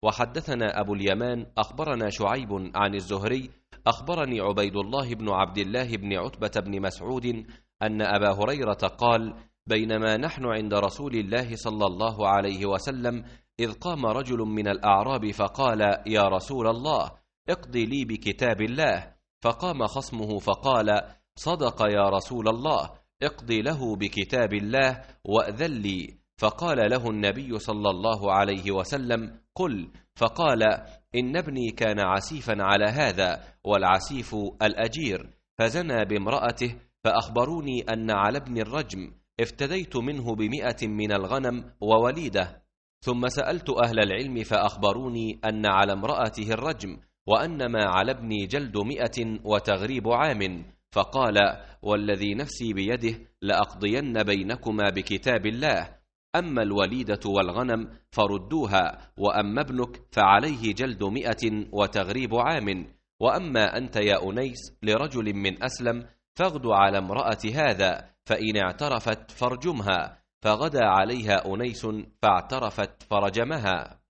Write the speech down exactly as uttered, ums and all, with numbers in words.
وحدثنا أبو اليمان أخبرنا شعيب عن الزهري أخبرني عبيد الله بن عبد الله بن عتبة بن مسعود أن أبا هريرة قال: بينما نحن عند رسول الله صلى الله عليه وسلم إذ قام رجل من الأعراب فقال: يا رسول الله، اقضي لي بكتاب الله. فقام خصمه فقال: صدق يا رسول الله، اقضي له بكتاب الله وأذن لي. فقال له النبي صلى الله عليه وسلم: قل. فقال: إن ابني كان عسيفا على هذا، والعسيف الأجير، فزنى بامرأته، فأخبروني أن على ابن الرجم، افتديت منه بمئة من الغنم ووليدة. ثم سألت أهل العلم فأخبروني أن على امرأته الرجم، وأن ما على ابني جلد مئة وتغريب عام. فقال: والذي نفسي بيده لأقضين بينكما بكتاب الله، أما الوليدة والغنم فردوها، وأما ابنك فعليه جلد مئة وتغريب عام. وأما أنت يا أنيس لرجل من أسلم، فاغد على امرأة هذا، فإن اعترفت فارجمها. فغدا عليها أنيس فاعترفت فرجمها.